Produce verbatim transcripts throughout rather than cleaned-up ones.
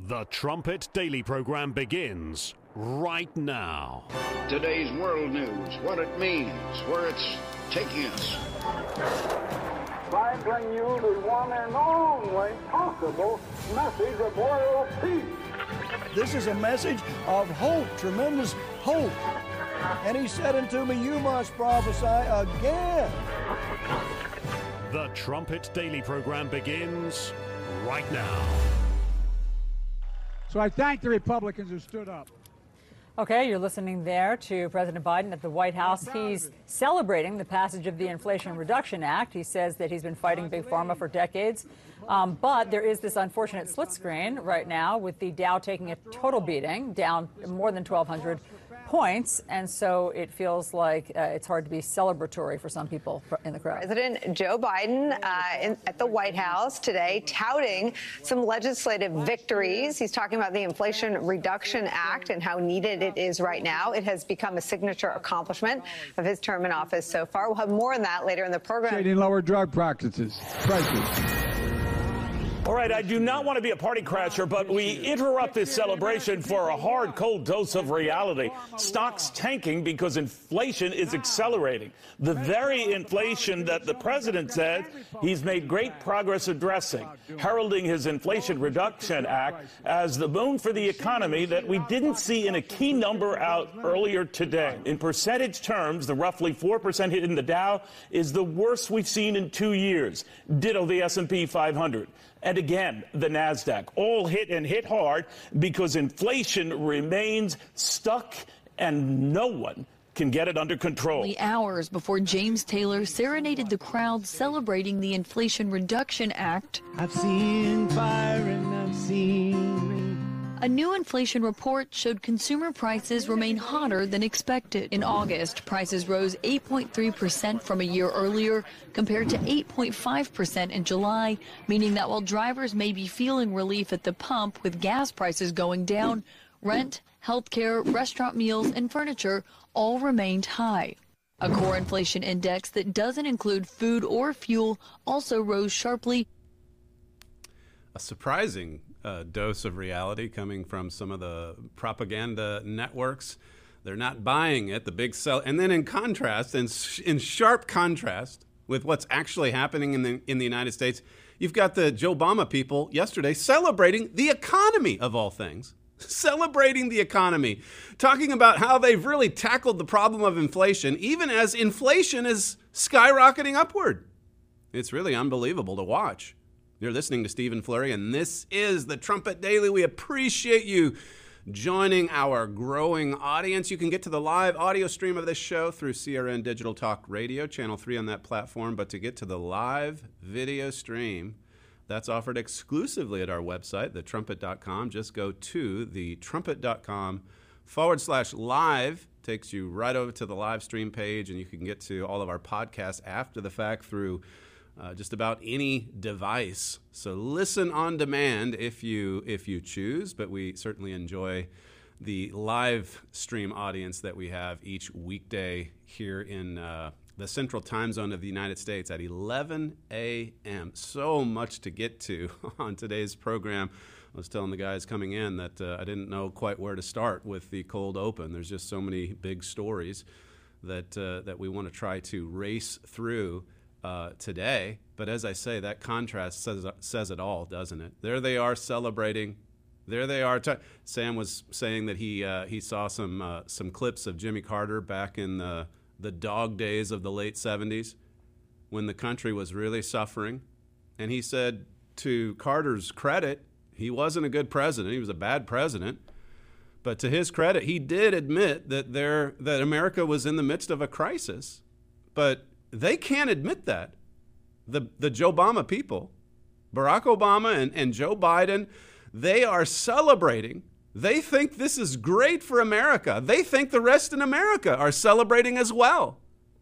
The Trumpet Daily program begins right now. Today's world news, what it means, where it's taking us. I bring you the one and only possible message of world peace. This is a message of hope, tremendous hope. And he said unto me, you must prophesy again. The Trumpet Daily program begins right now. So I thank the Republicans who stood up. Okay, you're listening there to President Biden at the White House. He's celebrating the passage of the Inflation Reduction Act. He says that he's been fighting Big Pharma for decades. Um, but there is this unfortunate split screen right now with the Dow taking a total beating, down more than twelve hundred points. And so it feels like uh, it's hard to be celebratory for some people in the crowd. President Joe Biden uh, in, at the White House today touting some legislative victories. He's talking about the Inflation Reduction Act and how needed it is right now. It has become a signature accomplishment of his term in office so far. We'll have more on that later in the program. Shading lower drug practices, prices. All right, I do not want to be a party crasher, but we interrupt this celebration for a hard, cold dose of reality. Stocks tanking because inflation is accelerating. The very inflation that the president said he's made great progress addressing, heralding his Inflation Reduction Act as the boon for the economy that we didn't see in a key number out earlier today. In percentage terms, the roughly four percent hit in the Dow is the worst we've seen in two years. Ditto the S and P five hundred. And again, the NASDAQ, all hit and hit hard because inflation remains stuck and no one can get it under control. Only hours before James Taylor serenaded the crowd celebrating the Inflation Reduction Act. I've seen fire and I've seen rain. A new inflation report showed consumer prices remain hotter than expected. In August, prices rose eight point three percent from a year earlier, compared to eight point five percent in July, meaning that while drivers may be feeling relief at the pump with gas prices going down, rent, healthcare, restaurant meals, and furniture all remained high. A core inflation index that doesn't include food or fuel also rose sharply. A surprising uh, dose of reality coming from some of the propaganda networks. They're not buying it, the big sell. And then in contrast, in, in sharp contrast with what's actually happening in the, in the United States, you've got the Joe Obama people yesterday celebrating the economy, of all things. Celebrating the economy, talking about how they've really tackled the problem of inflation, even as inflation is skyrocketing upward. It's really unbelievable to watch. You're listening to Stephen Flurry, and this is the Trumpet Daily. We appreciate you joining our growing audience. You can get to the live audio stream of this show through C R N Digital Talk Radio, Channel three on that platform. But to get to the live video stream, that's offered exclusively at our website, the trumpet dot com. Just go to the trumpet dot com forward slash live. Takes you right over to the live stream page, and you can get to all of our podcasts after the fact through Uh, just about any device. So listen on demand if you if you choose, but we certainly enjoy the live stream audience that we have each weekday here in uh, the central time zone of the United States at eleven a.m. So much to get to on today's program. I was telling the guys coming in that uh, I didn't know quite where to start with the cold open. There's just so many big stories that uh, that we want to try to race through Uh, today. But as I say, that contrast says says it all, doesn't it? There they are celebrating. There they are. T- Sam was saying that he uh, he saw some uh, some clips of Jimmy Carter back in the the dog days of the late seventies when the country was really suffering. And he said, to Carter's credit, he wasn't a good president. He was a bad president. But to his credit, he did admit that there that America was in the midst of a crisis. But they can't admit that. The the Joe Obama people, Barack Obama and, and Joe Biden, they are celebrating. They think this is great for America. They think the rest in America are celebrating as well.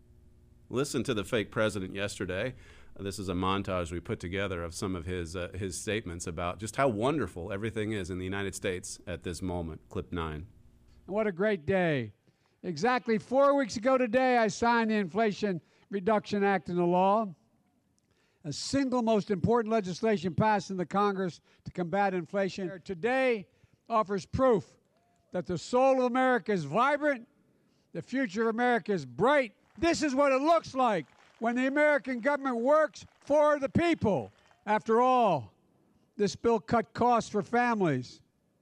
Listen to the fake president yesterday. This is a montage we put together of some of his uh, his statements about just how wonderful everything is in the United States at this moment. Clip nine. What a great day. Exactly four weeks ago today, I signed the Inflation Reduction Act into law. a single most important legislation passed in the Congress to combat inflation. Today offers proof that the soul of America is vibrant, the future of America is bright. This is what it looks like when the American government works for the people. After all, this bill cut costs for families,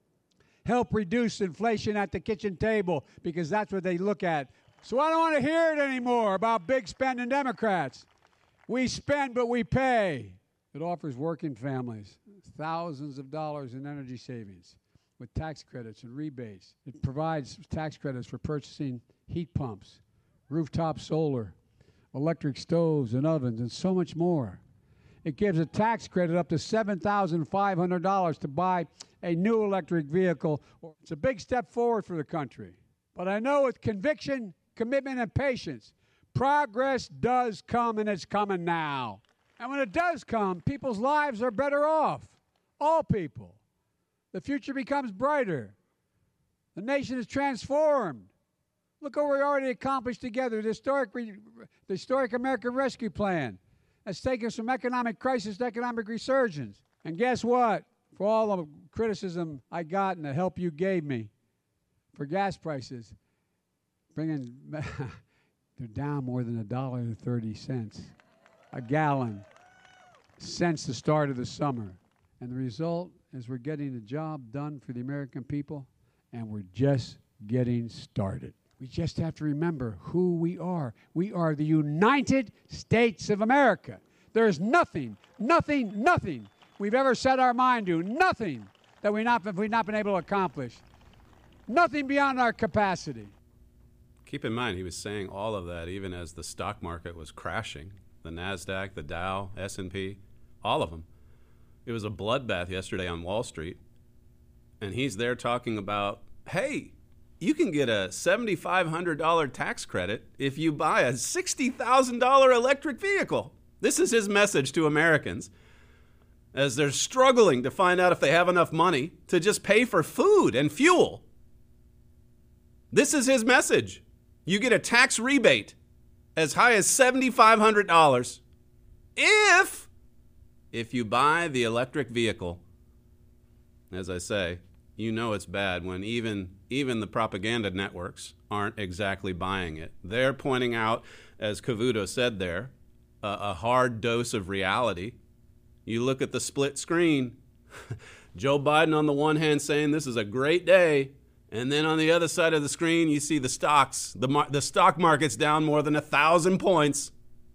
help reduce inflation at the kitchen table, because that's what they look at. So I don't want to hear it anymore about big spending Democrats. We spend, but we pay. It offers working families thousands of dollars in energy savings with tax credits and rebates. It provides tax credits for purchasing heat pumps, rooftop solar, electric stoves and ovens, and so much more. It gives a tax credit up to seven thousand five hundred dollars to buy a new electric vehicle. It's a big step forward for the country. But I know with conviction, commitment, and patience, progress does come, and it's coming now. And when it does come, people's lives are better off. All people. The future becomes brighter. The nation is transformed. Look what we already accomplished together. The historic, re, the historic American Rescue Plan has taken us from economic crisis to economic resurgence. And guess what? For all the criticism I got and the help you gave me for gas prices, bringing they're down more than a dollar and thirty cents a gallon since the start of the summer. And the result is we're getting the job done for the American people, and we're just getting started. We just have to remember who we are. We are the United States of America. There is nothing, nothing, nothing we've ever set our mind to, nothing that we not, we've not been able to accomplish, nothing beyond our capacity. Keep in mind, he was saying all of that even as the stock market was crashing. The NASDAQ, the Dow, S and P, all of them. It was a bloodbath yesterday on Wall Street. And he's there talking about, hey, you can get a seven thousand five hundred dollars tax credit if you buy a sixty thousand dollars electric vehicle. This is his message to Americans as they're struggling to find out if they have enough money to just pay for food and fuel. This is his message. You get a tax rebate as high as seven thousand five hundred dollars if, if you buy the electric vehicle. As I say, you know it's bad when even, even the propaganda networks aren't exactly buying it. They're pointing out, as Cavuto said there, a, a hard dose of reality. You look at the split screen, Joe Biden on the one hand saying this is a great day, and then on the other side of the screen you see the stocks, the, mar- the stock market's down more than a thousand points.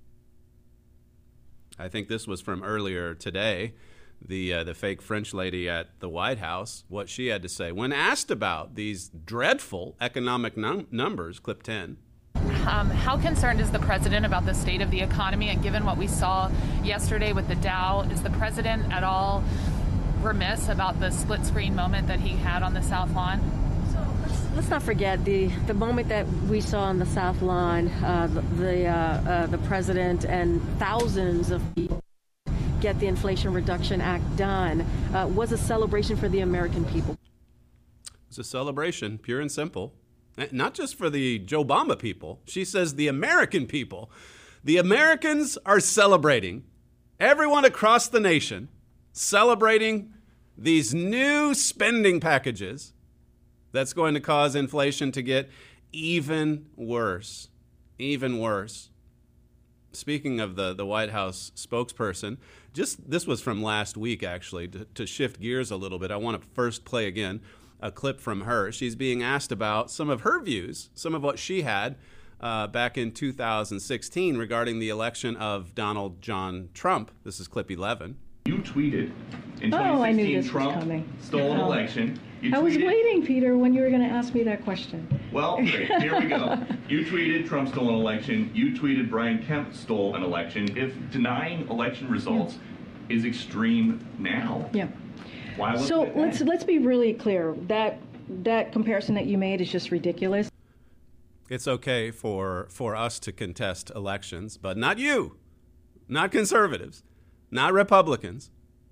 I think this was from earlier today. The uh, the fake French lady at the White House, what she had to say when asked about these dreadful economic num- numbers, clip ten. Um, how concerned is the president about the state of the economy? And given what we saw yesterday with the Dow, is the president at all remiss about the split screen moment that he had on the South Lawn? So let's, let's not forget the, the moment that we saw on the South Lawn, uh, the, the, uh, uh, the president and thousands of people get the Inflation Reduction Act done, uh, was a celebration for the American people. It's a celebration, pure and simple. Not just for the Joe Obama people. She says the American people. The Americans are celebrating. Everyone across the nation celebrating these new spending packages that's going to cause inflation to get even worse. Even worse. Speaking of the, the White House spokesperson, just this was from last week, actually, to, to shift gears a little bit. I want to first play again a clip from her. She's being asked about some of her views, some of what she had uh, back in two thousand sixteen regarding the election of Donald John Trump. This is clip eleven. You tweeted in oh, I knew this Trump was coming. stole an oh. election. You I was tweeted, waiting, Peter, when you were going to ask me that question. Well, great. Here we go. You tweeted Trump stole an election. You tweeted Brian Kemp stole an election. If denying election results yeah. is extreme now, yeah. why was so it let's let's be really clear. That that comparison that you made is just ridiculous. It's okay for for us to contest elections, but not you, not conservatives, not Republicans.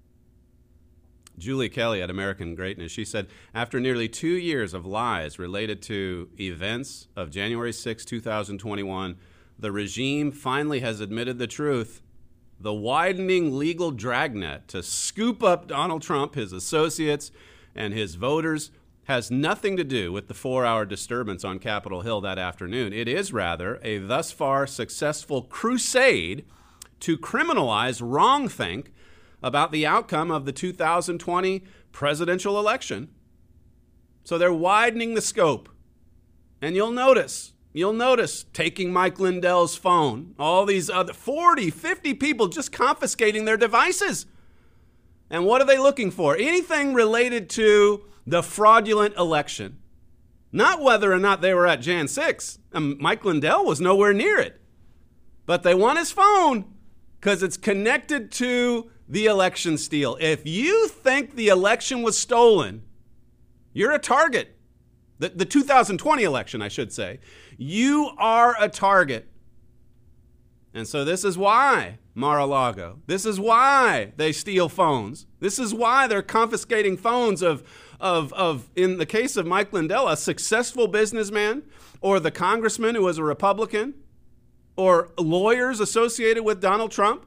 Julie Kelly at American Greatness, she said, after nearly two years of lies related to events of January sixth, twenty twenty-one, the regime finally has admitted the truth. the widening legal dragnet to scoop up Donald Trump, his associates, and his voters has nothing to do with the four-hour disturbance on Capitol Hill that afternoon. It is rather a thus far successful crusade to criminalize wrongthink about the outcome of the two thousand twenty presidential election. So they're widening the scope. And you'll notice, you'll notice taking Mike Lindell's phone, all these other forty, fifty people just confiscating their devices. And what are they looking for? Anything related to the fraudulent election. Not whether or not they were at January sixth. And Mike Lindell was nowhere near it. But they want his phone because it's connected to the election steal. If you think the election was stolen, you're a target. The, the two thousand twenty election, I should say. You are a target. And so this is why Mar-a-Lago. This is why they steal phones. This is why they're confiscating phones of, of, of, in the case of Mike Lindell, a successful businessman, or the congressman who was a Republican, or lawyers associated with Donald Trump.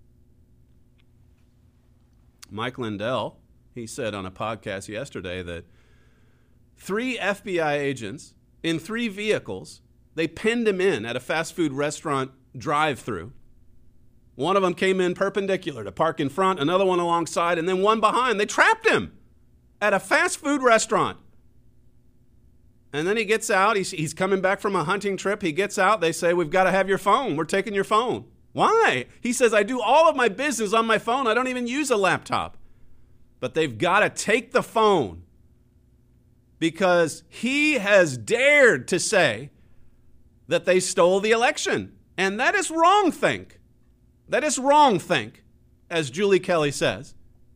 Mike Lindell, he said on a podcast yesterday that three F B I agents in three vehicles, they pinned him in at a fast food restaurant drive-through. One of them came in perpendicular to park in front, another one alongside, and then one behind. They trapped him at a fast food restaurant. And then he gets out. He's, he's coming back from a hunting trip. He gets out. They say, we've got to have your phone. We're taking your phone. Why? He says, I do all of my business on my phone. I don't even use a laptop. But they've got to take the phone because he has dared to say that they stole the election. And that is wrongthink. That is wrongthink, as Julie Kelly says.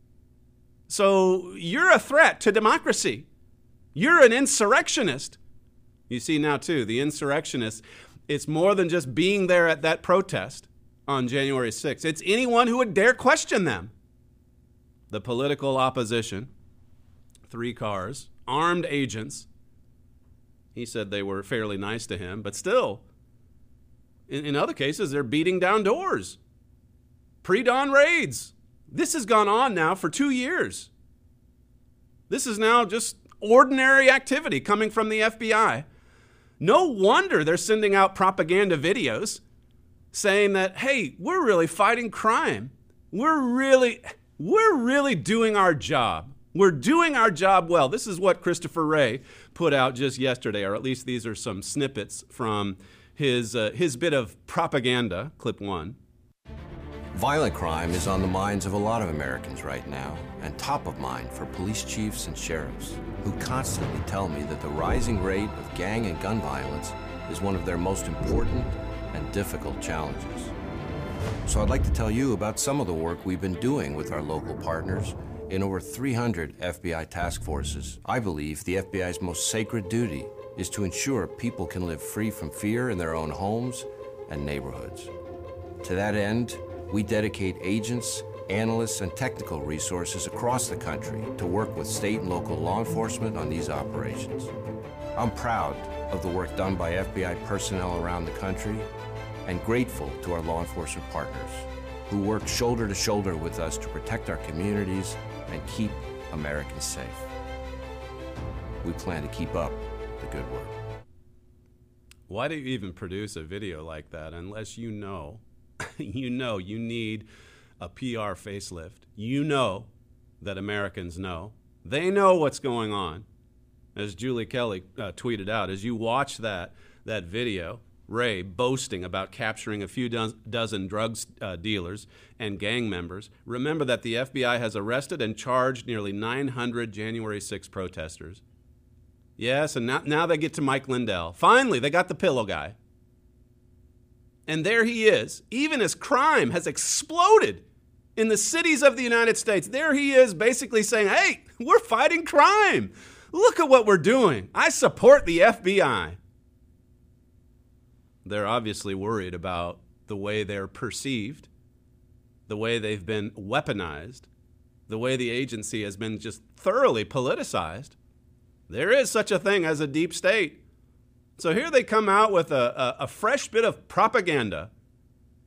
So you're a threat to democracy. You're an insurrectionist. You see now, too, the insurrectionists, it's more than just being there at that protest on January sixth. It's anyone who would dare question them. The political opposition, three cars, armed agents. He said they were fairly nice to him, but still, in, in other cases, they're beating down doors. Pre-dawn raids. This has gone on now for two years. This is now just ordinary activity coming from the F B I. No wonder they're sending out propaganda videos saying that, hey, we're really fighting crime. We're really, we're really doing our job. We're doing our job well. This is what Christopher Wray put out just yesterday, or at least these are some snippets from his, uh, his bit of propaganda, clip one. Violent crime is on the minds of a lot of Americans right now, and top of mind for police chiefs and sheriffs, who constantly tell me that the rising rate of gang and gun violence is one of their most important and difficult challenges. So I'd like to tell you about some of the work we've been doing with our local partners in over three hundred F B I task forces. I believe the F B I's most sacred duty is to ensure people can live free from fear in their own homes and neighborhoods. To that end, we dedicate agents, analysts, and technical resources across the country to work with state and local law enforcement on these operations. I'm proud of the work done by F B I personnel around the country and grateful to our law enforcement partners who work shoulder to shoulder with us to protect our communities and keep Americans safe. We plan to keep up the good work. Why do you even produce a video like that unless you know you know you need a P R facelift? You know that Americans know. They know what's going on. As Julie Kelly uh, tweeted out, as you watch that, that video, Wray boasting about capturing a few do- dozen drug uh, dealers and gang members, remember that the F B I has arrested and charged nearly nine hundred January sixth protesters. Yes, and now, now they get to Mike Lindell. Finally, they got the pillow guy. And there he is, even as crime has exploded in the cities of the United States. There he is basically saying, hey, we're fighting crime. Look at what we're doing. I support the F B I. They're obviously worried about the way they're perceived, the way they've been weaponized, the way the agency has been just thoroughly politicized. There is such a thing as a deep state. So here they come out with a, a, a fresh bit of propaganda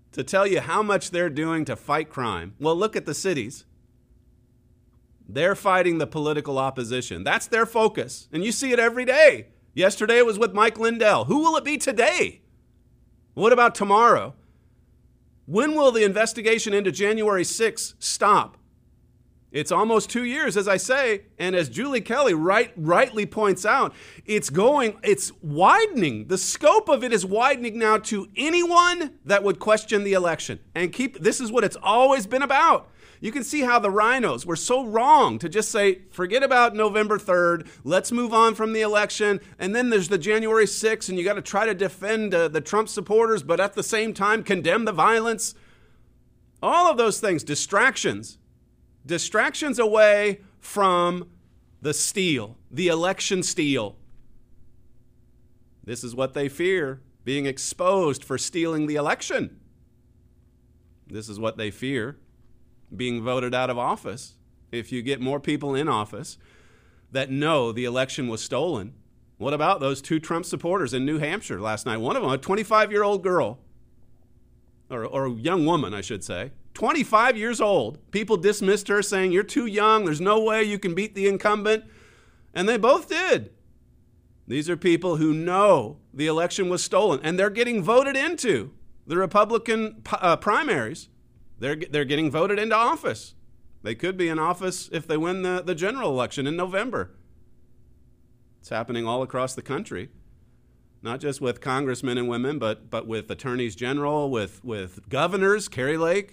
to tell you how much they're doing to fight crime. Well, look at the cities. They're fighting the political opposition. That's their focus. And you see it every day. Yesterday it was with Mike Lindell. Who will it be today? What about tomorrow? When will the investigation into January sixth stop? It's almost two years, as I say, and as Julie Kelly right, rightly points out, it's going, it's widening. The scope of it is widening now to anyone that would question the election. And keep, this is what it's always been about. You can see how the rhinos were so wrong to just say, forget about November third, let's move on from the election, and then there's the January sixth, and you got to try to defend uh, the Trump supporters, but at the same time condemn the violence. All of those things, distractions. Distractions away from the steal, the election steal. This is what they fear, being exposed for stealing the election. This is what they fear, being voted out of office. If you get more people in office that know the election was stolen. What about those two Trump supporters in New Hampshire last night? One of them, a twenty-five-year-old girl, or, or a young woman, I should say. twenty-five years old. People dismissed her saying, you're too young. There's no way you can beat the incumbent. And they both did. These are people who know the election was stolen, and they're getting voted into the Republican uh, primaries. They're, they're getting voted into office. They could be in office if they win the, the general election in November. It's happening all across the country. Not just with congressmen and women, but, but with attorneys general, with, with governors, Kari Lake.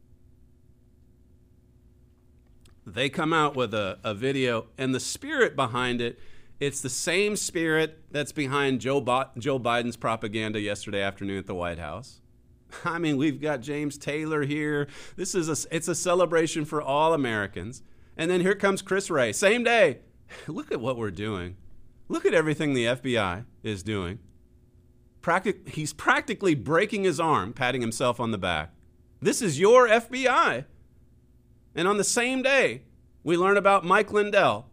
They come out with a, a video, and the spirit behind it, it's the same spirit that's behind Joe, Bo- Joe Biden's propaganda yesterday afternoon at the White House. I mean, we've got James Taylor here. This is a, it's a celebration for all Americans. And then here comes Chris Wray. Same day. Look at what we're doing. Look at everything the F B I is doing. Practic- he's practically breaking his arm, patting himself on the back. This is your F B I. And on the same day, we learn about Mike Lindell.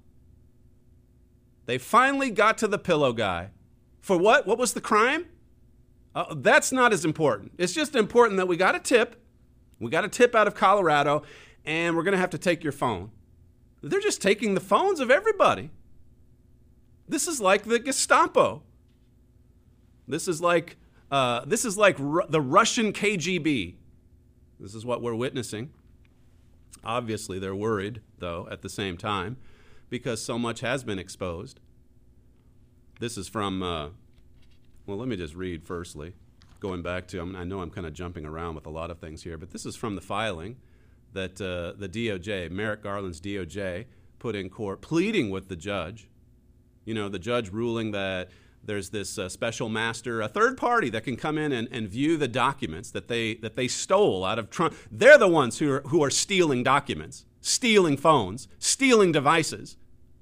They finally got to the pillow guy. For what? What was the crime? Uh, that's not as important. It's just important that we got a tip. We got a tip out of Colorado, and we're going to have to take your phone. They're just taking the phones of everybody. This is like the Gestapo. This is like uh, this is like Ru- the Russian K G B. This is what we're witnessing. Obviously, they're worried, though, at the same time, because so much has been exposed. This is from, uh, well, let me just read firstly, going back to, I mean, I know I'm kind of jumping around with a lot of things here, but this is from the filing that uh, the D O J, Merrick Garland's D O J, put in court, pleading with the judge. You know, the judge ruling that there's this uh, special master, a third party that can come in and, and view the documents that they that they stole out of Trump. They're the ones who are, who are stealing documents, stealing phones, stealing devices.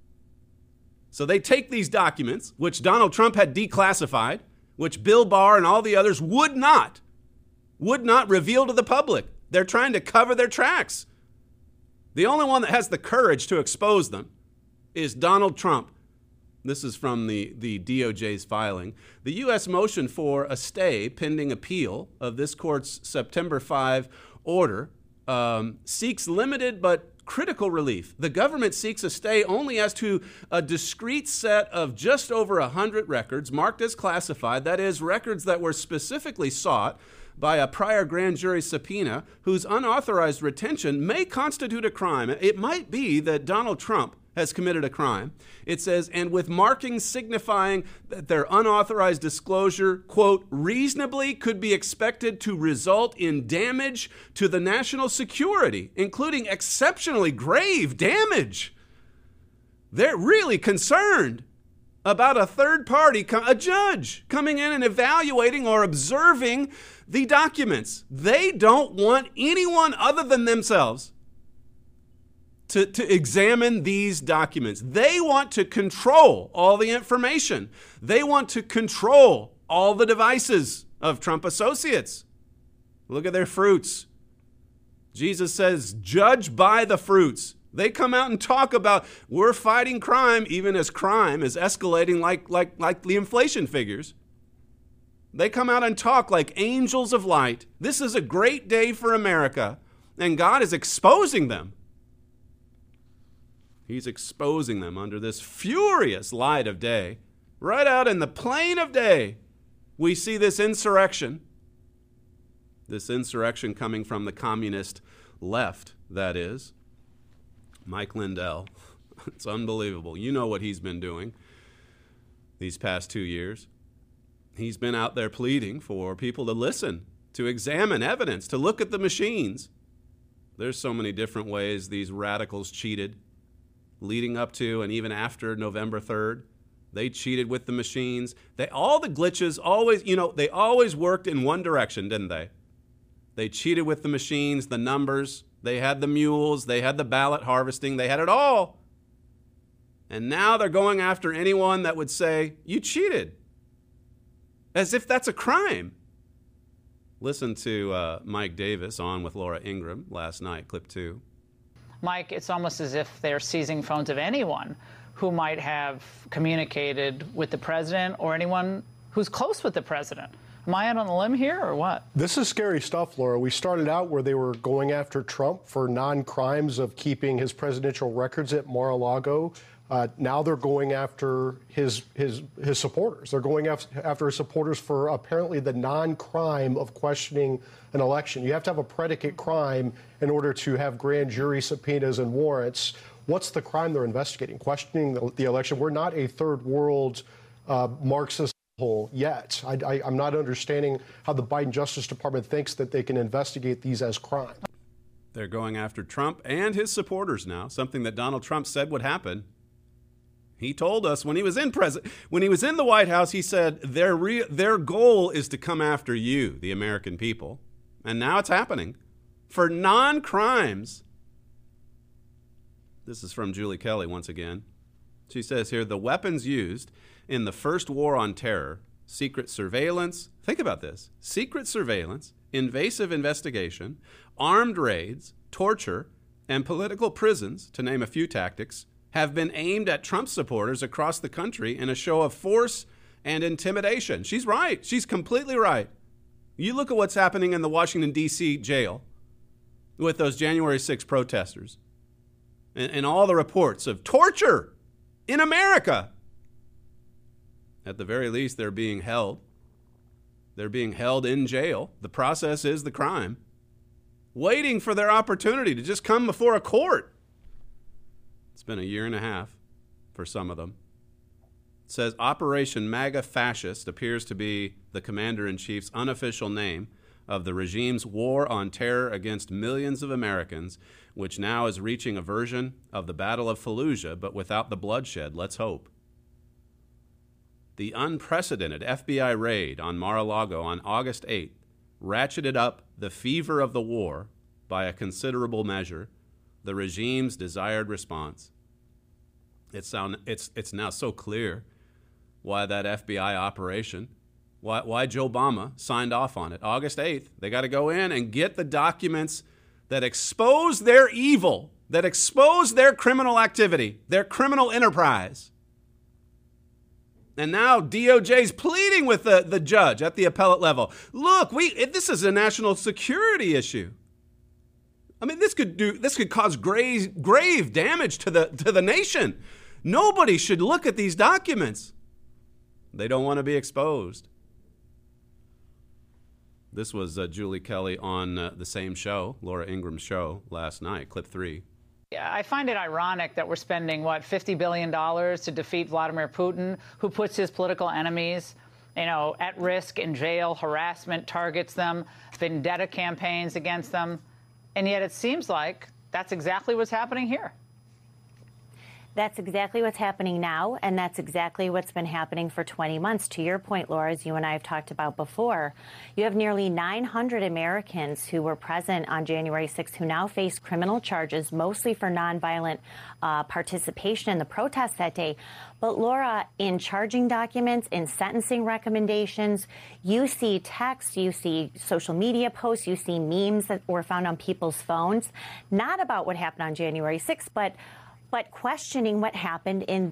So they take these documents, which Donald Trump had declassified, which Bill Barr and all the others would not, would not reveal to the public. They're trying to cover their tracks. The only one that has the courage to expose them is Donald Trump. This is from the, the D O J's filing. The U S motion for a stay pending appeal of this court's September fifth order um, seeks limited but critical relief. The government seeks a stay only as to a discrete set of just over one hundred records marked as classified, that is, records that were specifically sought by a prior grand jury subpoena whose unauthorized retention may constitute a crime. It might be that Donald Trump has committed a crime. It says, and with markings signifying that their unauthorized disclosure, quote, reasonably could be expected to result in damage to the national security, including exceptionally grave damage. They're really concerned about a third party, a judge, coming in and evaluating or observing the documents. They don't want anyone other than themselves To, to examine these documents. They want to control all the information. They want to control all the devices of Trump associates. Look at their fruits. Jesus says, judge by the fruits. They come out and talk about we're fighting crime, even as crime is escalating like, like, like the inflation figures. They come out and talk like angels of light. This is a great day for America, and God is exposing them. He's exposing them under this furious light of day. Right out in the plain of day, we see this insurrection. This insurrection coming from the communist left, that is. Mike Lindell. It's unbelievable. You know what he's been doing these past two years. He's been out there pleading for people to listen, to examine evidence, to look at the machines. There's so many different ways these radicals cheated leading up to and even after November third. They cheated with the machines. They all the glitches always, you know, they always worked in one direction, didn't they? They cheated with the machines, the numbers. They had the mules. They had the ballot harvesting. They had it all. And now they're going after anyone that would say, you cheated. As if that's a crime. Listen to uh, Mike Davis on with Laura Ingraham last night, clip two. Mike, it's almost as if they're seizing phones of anyone who might have communicated with the president or anyone who's close with the president. Am I out on a limb here or what? This is scary stuff, Laura. We started out where they were going after Trump for non-crimes of keeping his presidential records at Mar-a-Lago. Uh, now they're going after his his his supporters. They're going after his supporters for apparently the non-crime of questioning an election. You have to have a predicate crime in order to have grand jury subpoenas and warrants. What's the crime they're investigating? Questioning the, the election. We're not a third world uh, Marxist hole yet. I, I, I'm not understanding how the Biden Justice Department thinks that they can investigate these as crime. They're going after Trump and his supporters now, something that Donald Trump said would happen. He told us when he was in pres- when he was in the White House, he said their re- their goal is to come after you, the American people. And now it's happening for non-crimes. This is from Julie Kelly once again. She says here, the weapons used in the first war on terror, secret surveillance, think about this, secret surveillance, invasive investigation, armed raids, torture, and political prisons, to name a few tactics, have been aimed at Trump supporters across the country in a show of force and intimidation. She's right. She's completely right. You look at what's happening in the Washington, D C jail with those January sixth protesters and, and all the reports of torture in America. At the very least, they're being held. They're being held in jail. The process is the crime. Waiting for their opportunity to just come before a court. It's been a year and a half for some of them. It says Operation MAGA Fascist appears to be the commander-in-chief's unofficial name of the regime's war on terror against millions of Americans, which now is reaching a version of the Battle of Fallujah, but without the bloodshed, let's hope. The unprecedented F B I raid on Mar-a-Lago on August eighth ratcheted up the fever of the war by a considerable measure, the regime's desired response. It's, sound, it's, it's now so clear why that F B I operation, why, why Joe Obama signed off on it. August eighth, they got to go in and get the documents that expose their evil, that expose their criminal activity, their criminal enterprise. And now D O J's pleading with the, the judge at the appellate level. Look, we this is a national security issue. I mean, this could do this could cause grave grave damage to the to the nation. Nobody should look at these documents. They don't want to be exposed. This was uh, Julie Kelly on uh, the same show, Laura Ingram's show last night, clip three. I find it ironic that we're spending, what, fifty billion dollars to defeat Vladimir Putin, who puts his political enemies, you know, at risk, in jail, harassment targets them, vendetta campaigns against them. And yet it seems like that's exactly what's happening here. That's exactly what's happening now, and that's exactly what's been happening for twenty months. To your point, Laura, as you and I have talked about before, you have nearly nine hundred Americans who were present on January sixth who now face criminal charges, mostly for nonviolent uh, participation in the protests that day. But, Laura, in charging documents, in sentencing recommendations, you see text, you see social media posts, you see memes that were found on people's phones, not about what happened on January sixth, but but questioning what happened in the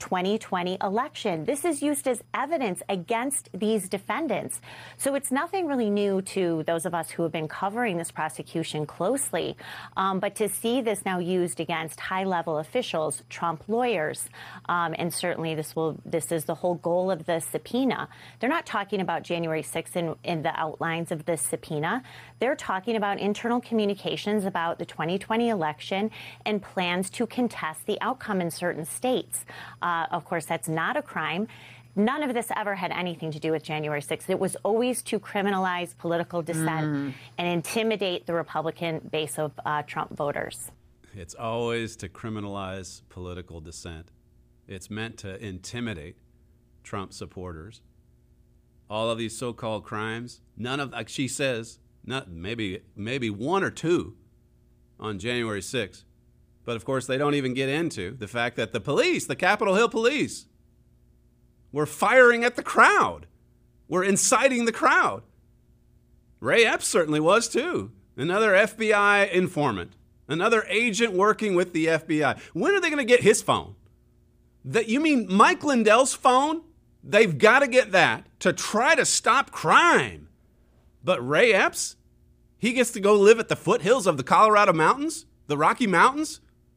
twenty twenty election. This is used as evidence against these defendants. So it's nothing really new to those of us who have been covering this prosecution closely. Um, but to see this now used against high-level officials, Trump lawyers, um, and certainly this will this is the whole goal of the subpoena. They're not talking about January sixth in, in the outlines of the subpoena. They're talking about internal communications about the twenty twenty election and plans to contest the outcome in certain states. Uh, of course, that's not a crime. None of this ever had anything to do with January sixth. It was always to criminalize political dissent mm. and intimidate the Republican base of uh, Trump voters. It's always to criminalize political dissent. It's meant to intimidate Trump supporters. All of these so-called crimes, none of, like she says, not maybe maybe one or two on January sixth. But of course, they don't even get into the fact that the police, the Capitol Hill police, were firing at the crowd. Were inciting the crowd. Ray Epps certainly was too. Another F B I informant. Another agent working with the F B I. When are they going to get his phone? That you mean Mike Lindell's phone? They've got to get that to try to stop crime. But Ray Epps, he gets to go live at the foothills of the Colorado Mountains, the Rocky Mountains.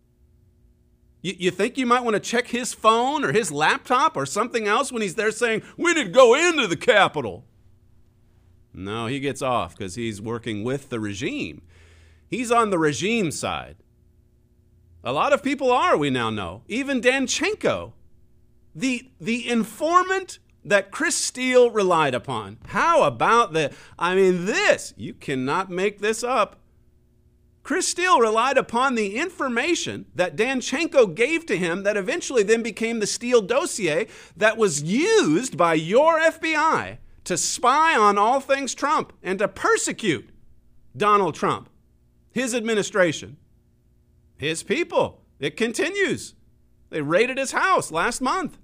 You, you think you might want to check his phone or his laptop or something else when he's there saying, we need to go into the Capitol? No, he gets off because he's working with the regime. He's on the regime side. A lot of people are, we now know. Even Danchenko, the, the informant that Chris Steele relied upon. How about the, I mean, this, you cannot make this up. Chris Steele relied upon the information that Danchenko gave to him that eventually then became the Steele dossier that was used by your F B I to spy on all things Trump and to persecute Donald Trump, his administration, his people. It continues. They raided his house last month.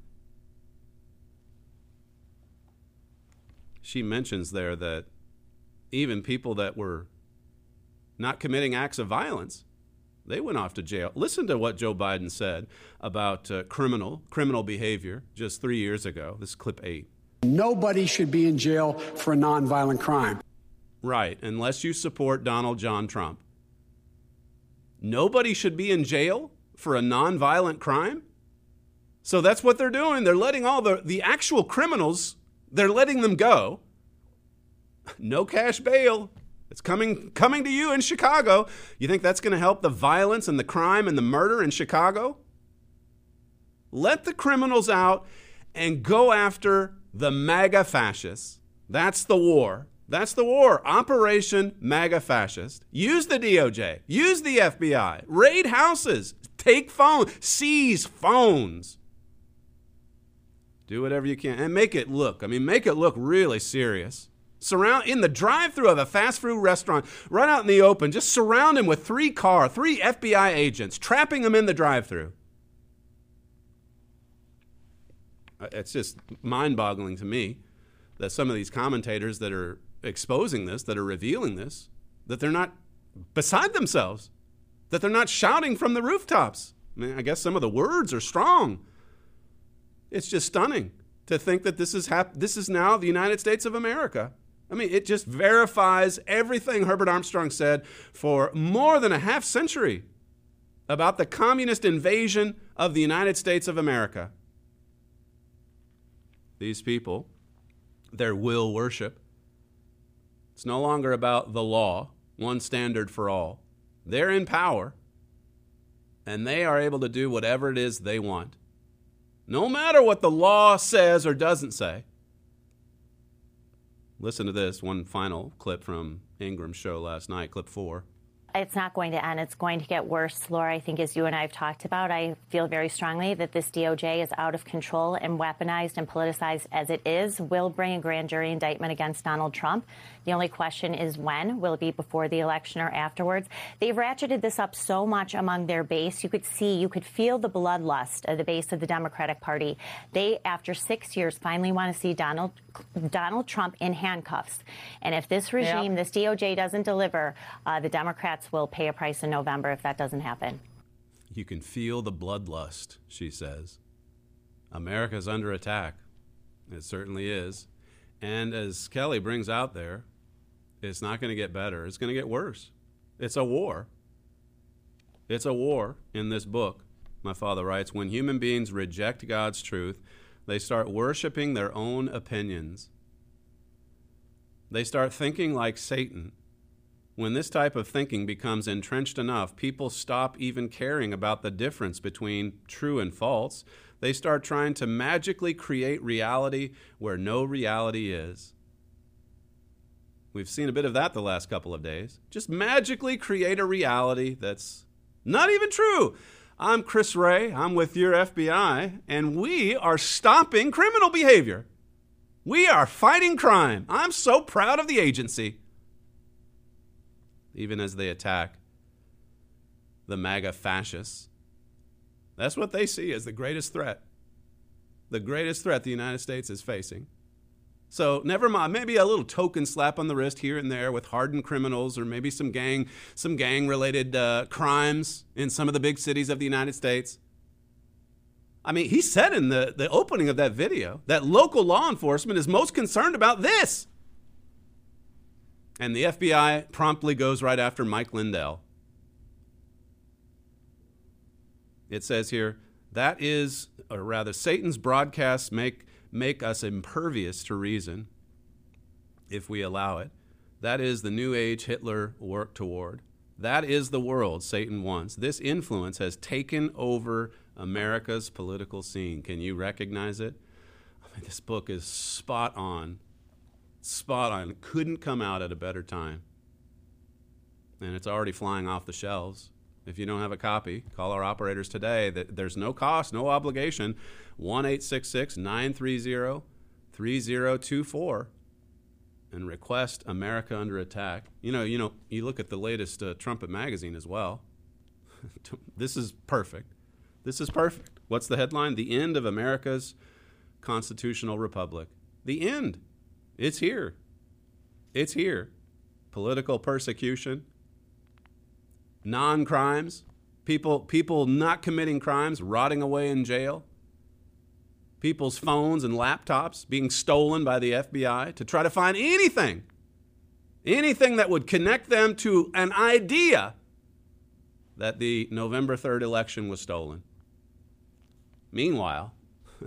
She mentions there that even people that were not committing acts of violence, they went off to jail. Listen to what Joe Biden said about uh, criminal criminal behavior just three years ago. This is clip eight. Nobody should be in jail for a nonviolent crime. Right, unless you support Donald John Trump. Nobody should be in jail for a nonviolent crime? So that's what they're doing. They're letting all the, the actual criminals, they're letting them go. No cash bail. It's coming coming to you in Chicago. You think that's going to help the violence and the crime and the murder in Chicago? Let the criminals out and go after the MAGA fascists. That's the war. That's the war. Operation MAGA Fascist. Use the D O J. Use the F B I. Raid houses. Take phones. Seize phones. Do whatever you can. And make it look, I mean, make it look really serious. Surround, in the drive-thru of a fast food restaurant, right out in the open, just surround him with three car, three F B I agents, trapping him in the drive-thru. It's just mind-boggling to me that some of these commentators that are exposing this, that are revealing this, that they're not beside themselves, that they're not shouting from the rooftops. I mean, I guess some of the words are strong. It's just stunning to think that this is hap- this is now the United States of America. I mean, it just verifies everything Herbert Armstrong said for more than a half century about the communist invasion of the United States of America. These people, their will worship. It's no longer about the law, one standard for all. They're in power, and they are able to do whatever it is they want, no matter what the law says or doesn't say. Listen to this, one final clip from Ingram's show last night, clip four. It's not going to end. It's going to get worse, Laura. I think, as you and I have talked about, I feel very strongly that this D O J is out of control, and weaponized and politicized as it is will bring a grand jury indictment against Donald Trump. The only question is when. Will it be before the election or afterwards? They've ratcheted this up so much among their base. You could see, you could feel the bloodlust of the base of the Democratic Party. They, after six years, finally want to see Donald Donald Trump in handcuffs. And if this regime, yep. this D O J doesn't deliver, uh, the Democrats will pay a price in November if that doesn't happen. You can feel the bloodlust, she says. America's under attack. It certainly is. And as Kelly brings out there, it's not going to get better. It's going to get worse. It's a war. It's a war in this book. My father writes, when human beings reject God's truth, they start worshiping their own opinions. They start thinking like Satan. When this type of thinking becomes entrenched enough, people stop even caring about the difference between true and false. They start trying to magically create reality where no reality is. We've seen a bit of that the last couple of days. Just magically create a reality that's not even true. I'm Chris Wray. I'm with your F B I, and we are stopping criminal behavior. We are fighting crime. I'm so proud of the agency. Even as they attack the MAGA fascists. That's what they see as the greatest threat. The greatest threat the United States is facing. So never mind, maybe a little token slap on the wrist here and there with hardened criminals, or maybe some gang, some gang-related uh, crimes in some of the big cities of the United States. I mean, he said in the, the opening of that video that local law enforcement is most concerned about this. And the F B I promptly goes right after Mike Lindell. It says here, that is, or rather, Satan's broadcasts make, make us impervious to reason if we allow it. That is the New Age Hitler worked toward. That is the world Satan wants. This influence has taken over America's political scene. Can you recognize it? I mean, this book is spot on. Spot on. It couldn't come out at a better time. And it's already flying off the shelves. If you don't have a copy, call our operators today. There's no cost, no obligation. one eight six six, nine three zero, three zero two four and request America Under Attack. You know, you know, you look at the latest uh, Trumpet magazine as well. This is perfect. This is perfect. What's the headline? The end of America's constitutional republic. The end. It's here. It's here. Political persecution, non-crimes, people, people not committing crimes, rotting away in jail, people's phones and laptops being stolen by the F B I to try to find anything, anything that would connect them to an idea that the November third election was stolen. Meanwhile,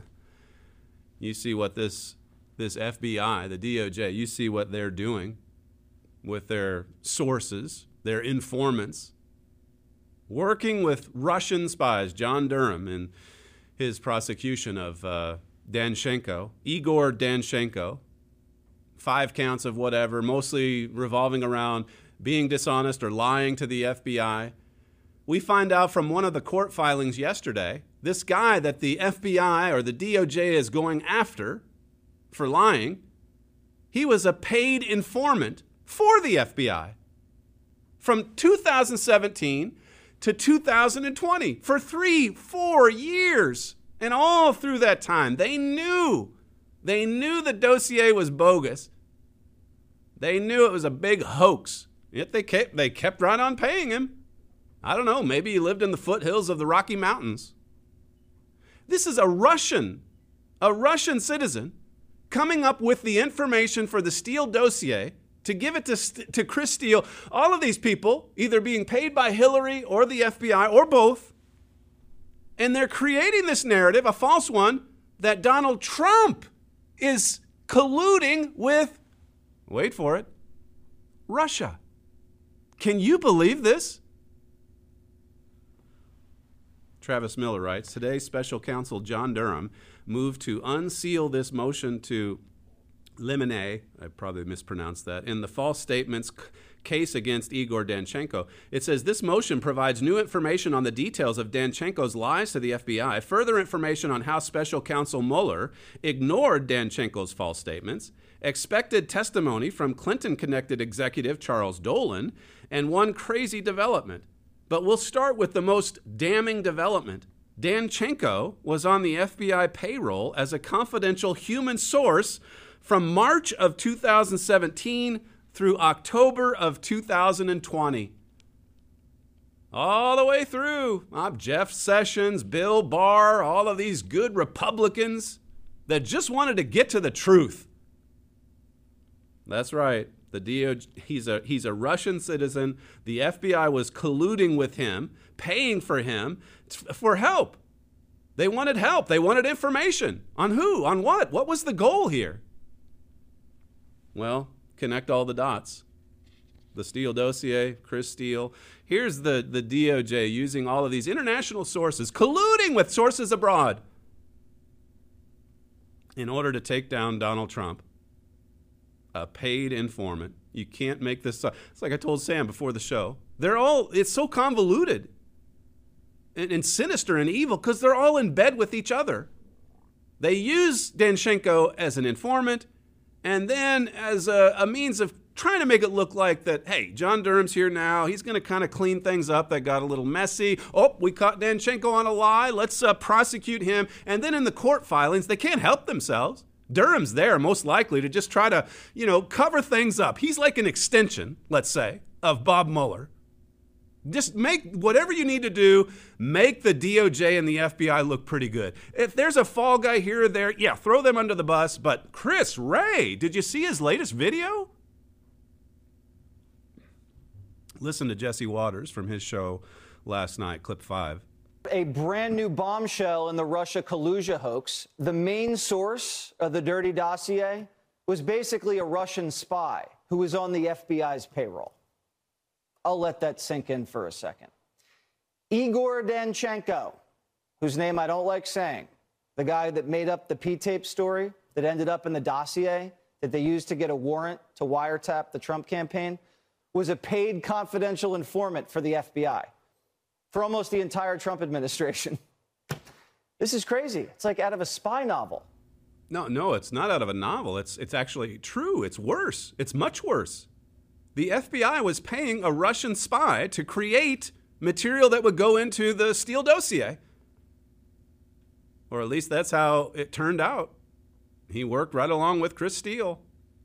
you see what this This F B I, the D O J, you see what they're doing with their sources, their informants, working with Russian spies. John Durham in his prosecution of uh, Danchenko, Igor Danchenko, five counts of whatever, mostly revolving around being dishonest or lying to the F B I. We find out from one of the court filings yesterday, this guy that the F B I or the D O J is going after for lying, he was a paid informant for the F B I from two thousand seventeen to two thousand twenty for three, four years. And all through that time, they knew, they knew the dossier was bogus. They knew it was a big hoax. Yet they kept, they kept right on paying him. I don't know, maybe he lived in the foothills of the Rocky Mountains. This is a Russian, a Russian citizen coming up with the information for the Steele dossier to give it to, to Chris Steele. All of these people either being paid by Hillary or the F B I or both. And they're creating this narrative, a false one, that Donald Trump is colluding with, wait for it, Russia. Can you believe this? Travis Miller writes, today special counsel John Durham moved to unseal this motion to limine, I probably mispronounced that, in the false statements c- case against Igor Danchenko. It says this motion provides new information on the details of Danchenko's lies to the F B I, further information on how special counsel Mueller ignored Danchenko's false statements, expected testimony from Clinton-connected executive Charles Dolan, and one crazy development. But we'll start with the most damning development. Danchenko was on the F B I payroll as a confidential human source from March of two thousand seventeen through October of two thousand twenty. all the way through. Uh, Jeff Sessions, Bill Barr, all of these good Republicans that just wanted to get to the truth. That's right. The D O J, he's a he's a Russian citizen. The F B I was colluding with him, paying for him for help. They wanted help. They wanted information. On who? On what? What was the goal here? Well, connect all the dots. The Steele dossier, Chris Steele. Here's the, the D O J using all of these international sources, colluding with sources abroad in order to take down Donald Trump. A paid informant. You can't make this up. It's like I told Sam before the show. They're all, it's so convoluted and, and sinister and evil because they're all in bed with each other. They use Danchenko as an informant and then as a, a means of trying to make it look like that, hey, John Durham's here now. He's going to kind of clean things up that got a little messy. Oh, we caught Danchenko on a lie. Let's uh, prosecute him. And then in the court filings, they can't help themselves. Durham's there most likely to just try to, you know, cover things up. He's like an extension, let's say, of Bob Mueller. Just make whatever you need to do, make the D O J and the F B I look pretty good. If there's a fall guy here or there, yeah, throw them under the bus. But Chris Wray, did you see his latest video? Listen to Jesse Waters from his show last night, clip five. A brand new bombshell in the Russia collusion hoax. The main source of the dirty dossier was basically a Russian spy who was on the F B I's payroll. I'll let that sink in for a second. Igor Danchenko, whose name I don't like saying, the guy that made up the P-tape story that ended up in the dossier that they used to get a warrant to wiretap the Trump campaign, was a paid confidential informant for the F B I. For almost the entire Trump administration. This is crazy. It's like out of a spy novel. No, no, it's not out of a novel. It's it's actually true. It's worse. It's much worse. The F B I was paying a Russian spy to create material that would go into the Steele dossier. Or at least that's how it turned out. He worked right along with Chris Steele.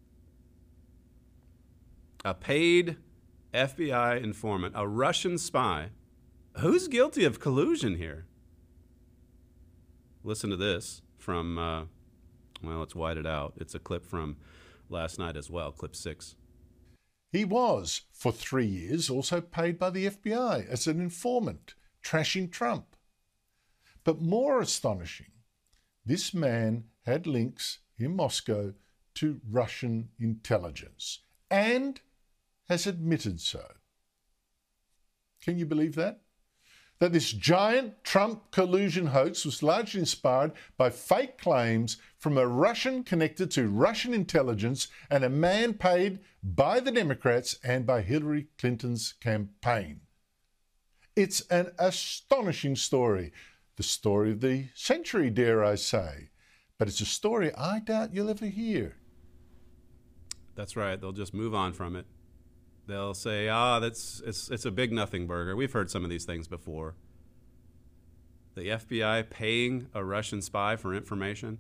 A paid F B I informant, a Russian spy. Who's guilty of collusion here? Listen to this from, uh, well, let's wide it out. It's a clip from last night as well, clip six. He was, for three years, also paid by the F B I as an informant, trashing Trump. But more astonishing, this man had links in Moscow to Russian intelligence and has admitted so. Can you believe that? That this giant Trump collusion hoax was largely inspired by fake claims from a Russian connected to Russian intelligence and a man paid by the Democrats and by Hillary Clinton's campaign. It's an astonishing story. The story of the century, dare I say. But it's a story I doubt you'll ever hear. That's right. They'll just move on from it. They'll say, ah, that's it's it's a big nothing burger. We've heard some of these things before. The F B I paying a Russian spy for information.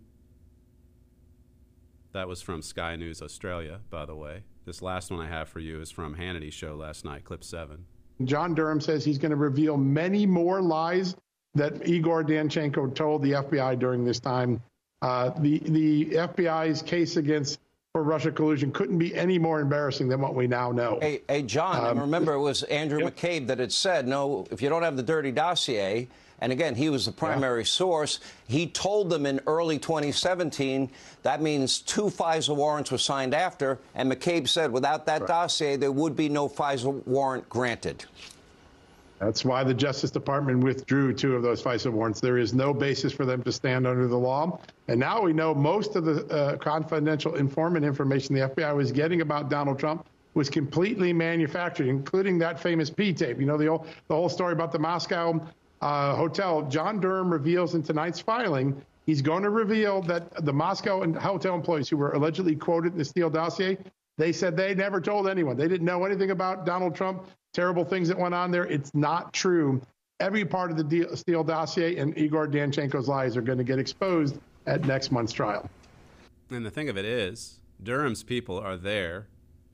That was from Sky News Australia, by the way. This last one I have for you is from Hannity's show last night, clip seven. John Durham says he's going to reveal many more lies that Igor Danchenko told the F B I during this time. Uh, the the F B I's case against for Russia collusion couldn't be any more embarrassing than what we now know. Hey, hey John, Um, remember it was Andrew yep. McCabe that had said, no, if you don't have the dirty dossier, and again, he was the primary yeah. source, he told them in early twenty seventeen, that means two FISA warrants were signed after, and McCabe said without that right. dossier, there would be no FISA warrant granted. That's why the Justice Department withdrew two of those FISA warrants. There is no basis for them to stand under the law. And now we know most of the uh, confidential informant information the F B I was getting about Donald Trump was completely manufactured, including that famous P-tape. You know, the whole, the whole story about the Moscow uh, hotel. John Durham reveals in tonight's filing, he's going to reveal that the Moscow and hotel employees who were allegedly quoted in the Steele dossier, they said they never told anyone. They didn't know anything about Donald Trump. Terrible things that went on there. It's not true. Every part of the Steele dossier and Igor Danchenko's lies are going to get exposed at next month's trial. And the thing of it is, Durham's people are there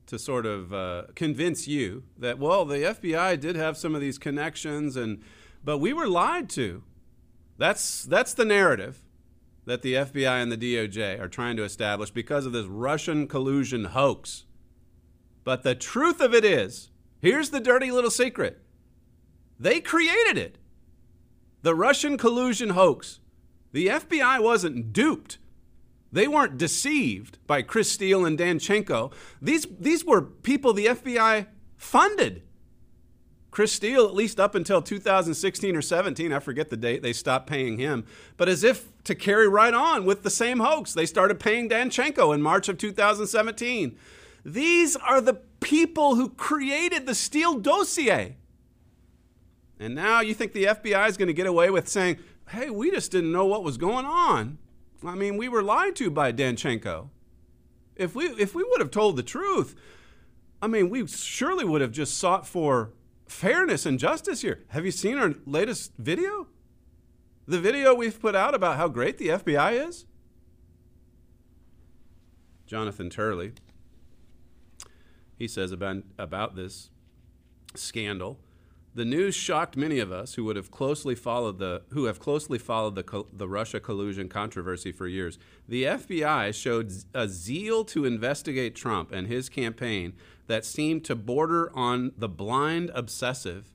to sort of uh, convince you that, well, the F B I did have some of these connections, and but we were lied to. That's that's the narrative that the F B I and the D O J are trying to establish because of this Russian collusion hoax. But the truth of it is, here's the dirty little secret. They created it. The Russian collusion hoax. The F B I wasn't duped. They weren't deceived by Chris Steele and Danchenko. These, these were people the F B I funded. Chris Steele, at least up until two thousand sixteen or seventeen, I forget the date, they stopped paying him. But as if to carry right on with the same hoax, they started paying Danchenko in March of two thousand seventeen. These are the people who created the Steele dossier. And now you think the F B I is going to get away with saying, hey, we just didn't know what was going on. I mean, we were lied to by Danchenko. If we if we would have told the truth, I mean, we surely would have just sought for fairness and justice here. Have you seen our latest video? The video we've put out about how great the F B I is? Jonathan Turley, he says about, about this scandal, the news shocked many of us who would have closely followed the who have closely followed the the Russia collusion controversy for years. The F B I showed a zeal to investigate Trump and his campaign that seemed to border on the blind obsessive.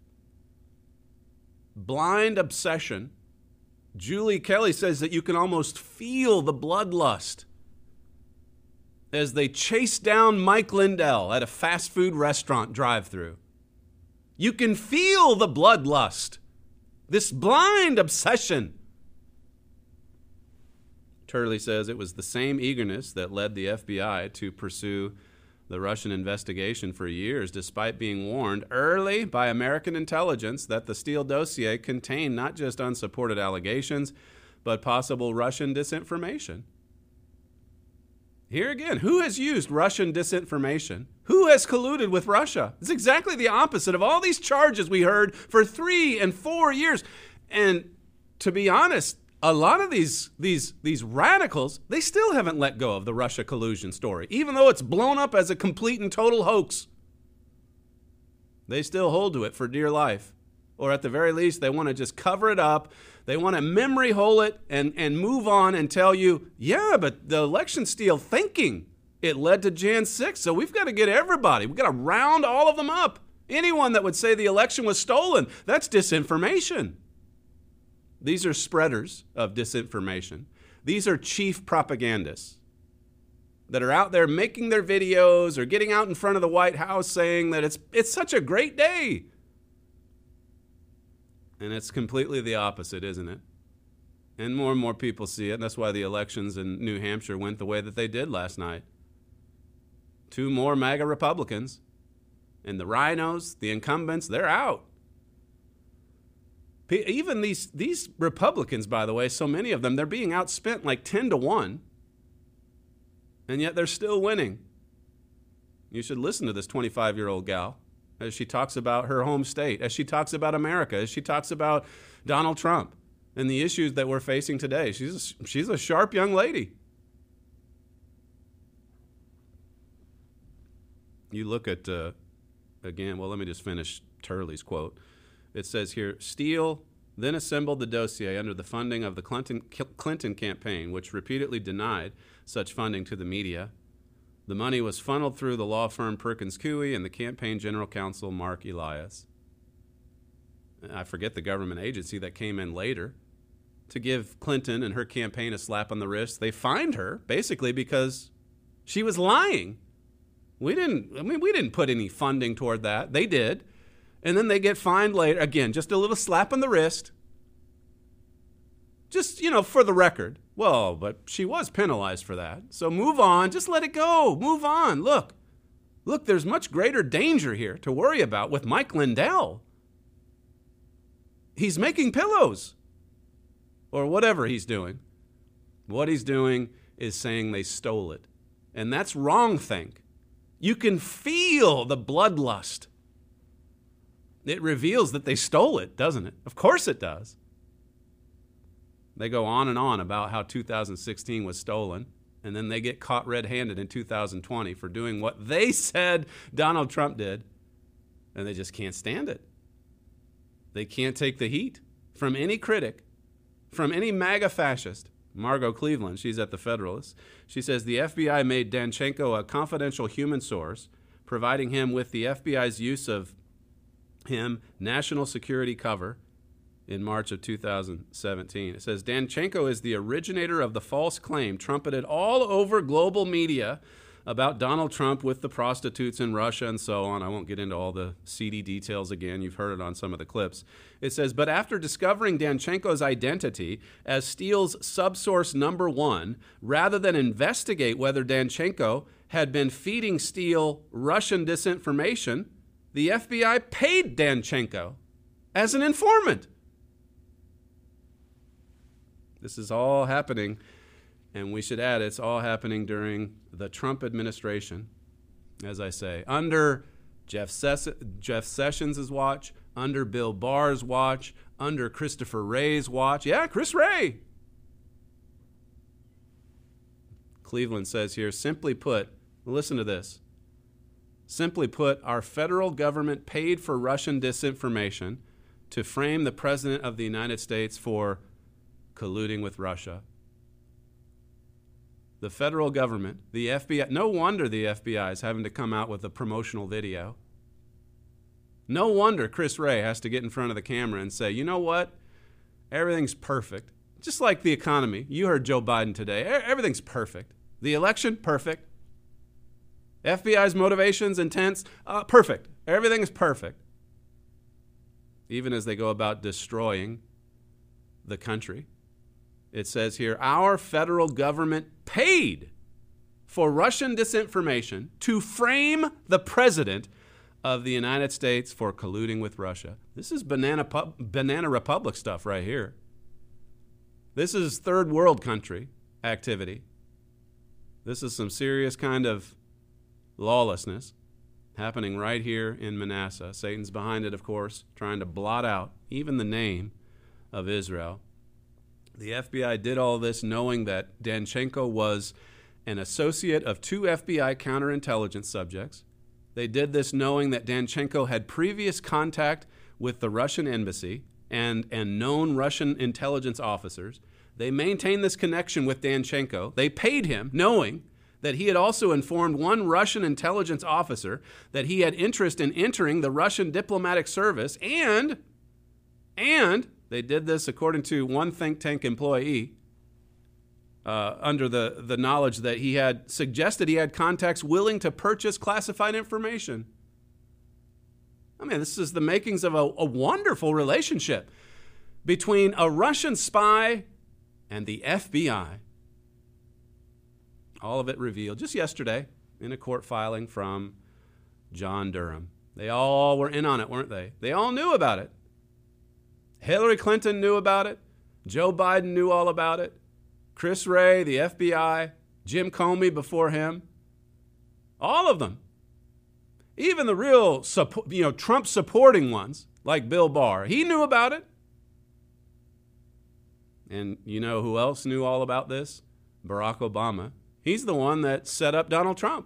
Blind obsession. Julie Kelly says that you can almost feel the bloodlust as they chase down Mike Lindell at a fast food restaurant drive-thru. You can feel the bloodlust, this blind obsession. Turley says it was the same eagerness that led the F B I to pursue the Russian investigation for years, despite being warned early by American intelligence that the Steele dossier contained not just unsupported allegations, but possible Russian disinformation. Here again, who has used Russian disinformation? Who has colluded with Russia? It's exactly the opposite of all these charges we heard for three and four years. And to be honest, a lot of these, these, these radicals, they still haven't let go of the Russia collusion story, even though it's blown up as a complete and total hoax. They still hold to it for dear life. Or at the very least, they want to just cover it up. They want to memory hole it and, and move on and tell you, yeah, but the election steal thinking, it led to January sixth, so we've got to get everybody. We've got to round all of them up. Anyone that would say the election was stolen, that's disinformation. These are spreaders of disinformation. These are chief propagandists that are out there making their videos or getting out in front of the White House saying that it's it's such a great day. And it's completely the opposite, isn't it? And more and more people see it. And that's why the elections in New Hampshire went the way that they did last night. Two more MAGA Republicans. And the rhinos, the incumbents, they're out. Even these, these Republicans, by the way, so many of them, they're being outspent like ten to one. And yet they're still winning. You should listen to this twenty-five-year-old gal as she talks about her home state, as she talks about America, as she talks about Donald Trump and the issues that we're facing today. She's a, she's a sharp young lady. You look at, uh, again, well, let me just finish Turley's quote. It says here, Steele then assembled the dossier under the funding of the Clinton, Clinton campaign, which repeatedly denied such funding to the media. The money was funneled through the law firm Perkins Coie and the campaign general counsel Mark Elias. I forget the government agency that came in later to give Clinton and her campaign a slap on the wrist. They fined her basically because she was lying. We didn't, I mean, we didn't put any funding toward that. They did. And then they get fined later. Again, just a little slap on the wrist. Just, you know, for the record. Well, but she was penalized for that. So move on. Just let it go. Move on. Look. Look, there's much greater danger here to worry about with Mike Lindell. He's making pillows. Or whatever he's doing. What he's doing is saying they stole it. And that's wrong think. You can feel the bloodlust. It reveals that they stole it, doesn't it? Of course it does. They go on and on about how two thousand sixteen was stolen. And then they get caught red-handed in two thousand twenty for doing what they said Donald Trump did, and they just can't stand it. They can't take the heat from any critic, from any MAGA fascist. Margot Cleveland, she's at the Federalist. She says the F B I made Danchenko a confidential human source, providing him with the F B I's use of him national security cover in March of two thousand seventeen. It says Danchenko is the originator of the false claim trumpeted all over global media about Donald Trump with the prostitutes in Russia and so on. I won't get into all the seedy details again. You've heard it on some of the clips. It says, but after discovering Danchenko's identity as Steele's subsource number one, rather than investigate whether Danchenko had been feeding Steele Russian disinformation, the F B I paid Danchenko as an informant. This is all happening, and we should add it's all happening during the Trump administration, as I say, under Jeff, Ses- Jeff Sessions' watch, under Bill Barr's watch, under Christopher Wray's watch. Yeah, Chris Wray. Cleveland says here, simply put, listen to this. Simply put, our federal government paid for Russian disinformation to frame the President of the United States for colluding with Russia. The federal government, the F B I, no wonder the F B I is having to come out with a promotional video. No wonder Chris Wray has to get in front of the camera and say, you know what? Everything's perfect. Just like the economy. You heard Joe Biden today. Everything's perfect. The election, perfect. F B I's motivations, intents, uh, perfect. Everything is perfect. Even as they go about destroying the country. It says here, our federal government paid for Russian disinformation to frame the President of the United States for colluding with Russia. This is banana, pub, banana republic stuff right here. This is third world country activity. This is some serious kind of lawlessness happening right here in Manasseh. Satan's behind it, of course, trying to blot out even the name of Israel. The F B I did all this knowing that Danchenko was an associate of two F B I counterintelligence subjects. They did this knowing that Danchenko had previous contact with the Russian embassy and, and known Russian intelligence officers. They maintained this connection with Danchenko. They paid him knowing that he had also informed one Russian intelligence officer that he had interest in entering the Russian diplomatic service, and, and they did this according to one think tank employee, uh, under the, the knowledge that he had suggested he had contacts willing to purchase classified information. I mean, this is the makings of a, a wonderful relationship between a Russian spy and the F B I. All of it revealed just yesterday in a court filing from John Durham. They all were in on it, weren't they? They all knew about it. Hillary Clinton knew about it. Joe Biden knew all about it. Chris Wray, the F B I, Jim Comey before him. All of them. Even the real, you know, Trump supporting ones, like Bill Barr. He knew about it. And you know who else knew all about this? Barack Obama. He's the one that set up Donald Trump.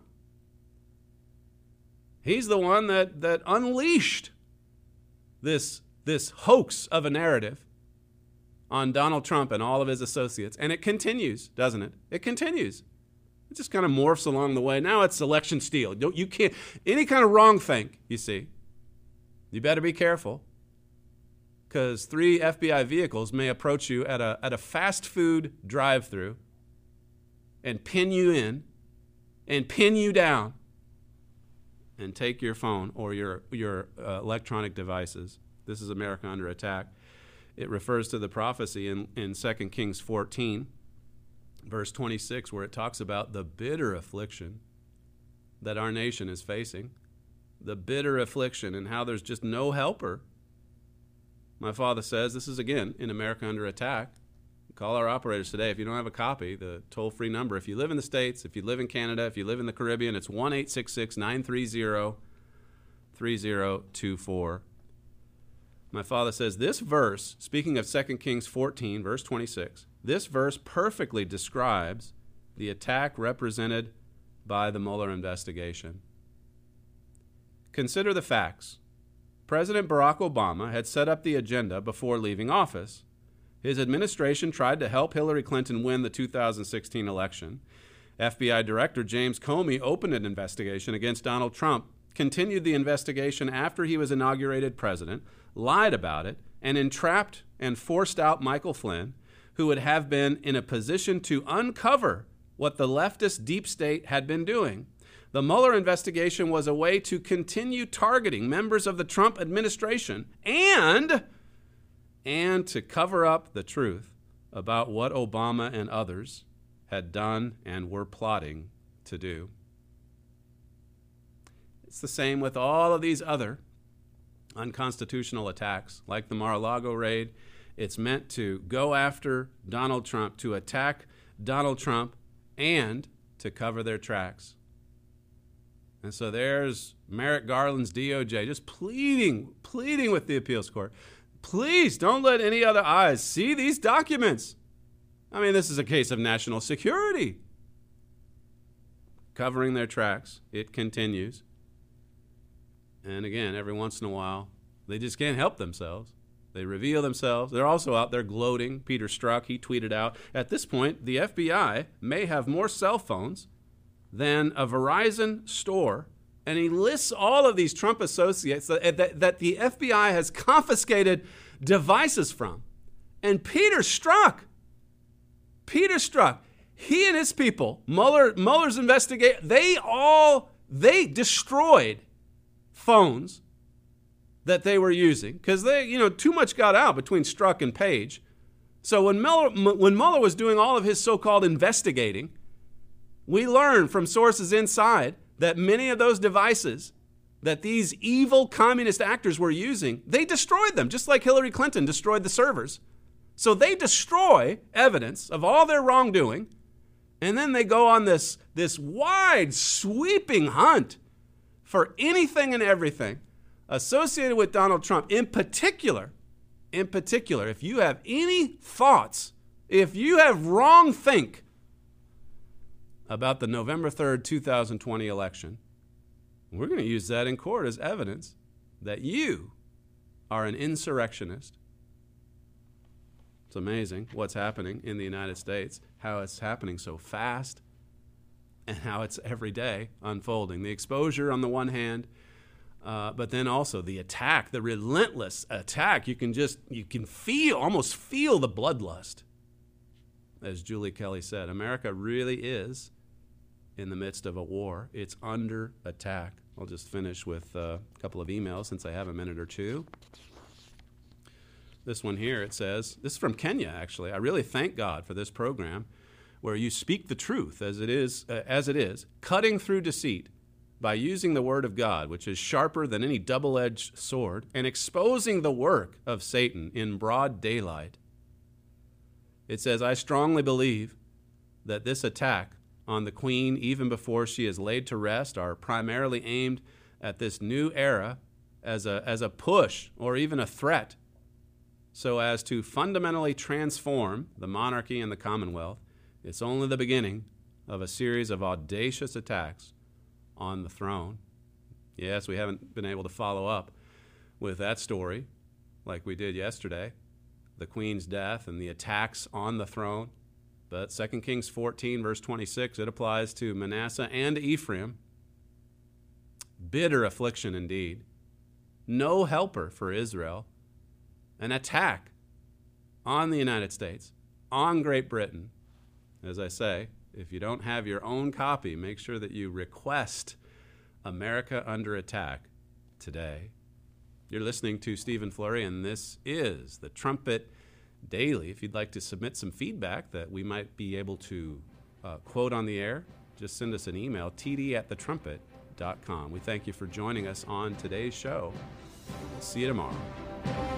He's the one that, that unleashed this, this hoax of a narrative on Donald Trump and all of his associates. And it continues, doesn't it? It continues. It just kind of morphs along the way. Now it's election steal. Don't, you can't, any kind of wrong think, you see, you better be careful. Because three F B I vehicles may approach you at a, at a fast food drive-thru and pin you in and pin you down and take your phone or your, your uh, electronic devices. This is America under attack. It refers to the prophecy in, in Second Kings fourteen, verse twenty-six, where it talks about the bitter affliction that our nation is facing, the bitter affliction and how there's just no helper. My father says, this is again in America under attack. Call our operators today. If you don't have a copy, the toll-free number. If you live in the States, if you live in Canada, if you live in the Caribbean, it's one eight six six, nine three zero, three zero two four. My father says this verse, speaking of Second Kings fourteen, verse twenty-six, this verse perfectly describes the attack represented by the Mueller investigation. Consider the facts. President Barack Obama had set up the agenda before leaving office. His administration tried to help Hillary Clinton win the two thousand sixteen election. F B I Director James Comey opened an investigation against Donald Trump, continued the investigation after he was inaugurated president, lied about it, and entrapped and forced out Michael Flynn, who would have been in a position to uncover what the leftist deep state had been doing. The Mueller investigation was a way to continue targeting members of the Trump administration and, and to cover up the truth about what Obama and others had done and were plotting to do. It's the same with all of these other unconstitutional attacks, like the Mar-a-Lago raid. It's meant to go after Donald Trump, to attack Donald Trump, and to cover their tracks. And so there's Merrick Garland's D O J just pleading, pleading with the appeals court. Please don't let any other eyes see these documents. I mean, this is a case of national security. Covering their tracks, it continues. And again, every once in a while, they just can't help themselves. They reveal themselves. They're also out there gloating. Peter Strzok, he tweeted out, at this point, the F B I may have more cell phones than a Verizon store. And he lists all of these Trump associates that, that, that the F B I has confiscated devices from. And Peter Strzok, Peter Strzok, he and his people, Mueller, Mueller's investigate, they all, they destroyed phones that they were using because they, you know, too much got out between Strzok and Page. So when Mueller, when Mueller was doing all of his so-called investigating, we learned from sources inside that many of those devices that these evil communist actors were using, they destroyed them, just like Hillary Clinton destroyed the servers. So they destroy evidence of all their wrongdoing, and then they go on this, this wide, sweeping hunt for anything and everything associated with Donald Trump. In particular, in particular, if you have any thoughts, if you have wrong think about the November third, two thousand twenty election, we're going to use that in court as evidence that you are an insurrectionist. It's amazing what's happening in the United States, how it's happening so fast, and how it's every day unfolding. The exposure on the one hand, uh, but then also the attack, the relentless attack. You can just, you can feel, almost feel the bloodlust. As Julie Kelly said, America really is in the midst of a war. It's under attack. I'll just finish with uh, a couple of emails since I have a minute or two. This one here, it says, this is from Kenya, actually. I really thank God for this program where you speak the truth as it is, uh, as it is, cutting through deceit by using the word of God, which is sharper than any double-edged sword, and exposing the work of Satan in broad daylight. It says, I strongly believe that this attack on the Queen, even before she is laid to rest, are primarily aimed at this new era as a, as a push or even a threat so as to fundamentally transform the monarchy and the Commonwealth. It's only the beginning of a series of audacious attacks on the throne. Yes, we haven't been able to follow up with that story like we did yesterday, the Queen's death and the attacks on the throne. But Second Kings fourteen, verse twenty-six, it applies to Manasseh and Ephraim. Bitter affliction indeed. No helper for Israel. An attack on the United States, on Great Britain. As I say, if you don't have your own copy, make sure that you request America Under Attack today. You're listening to Stephen Flurry, and this is the Trumpet Daily. If you'd like to submit some feedback that we might be able to uh, quote on the air, just send us an email, t d at the trumpet dot com. We thank you for joining us on today's show. See you tomorrow.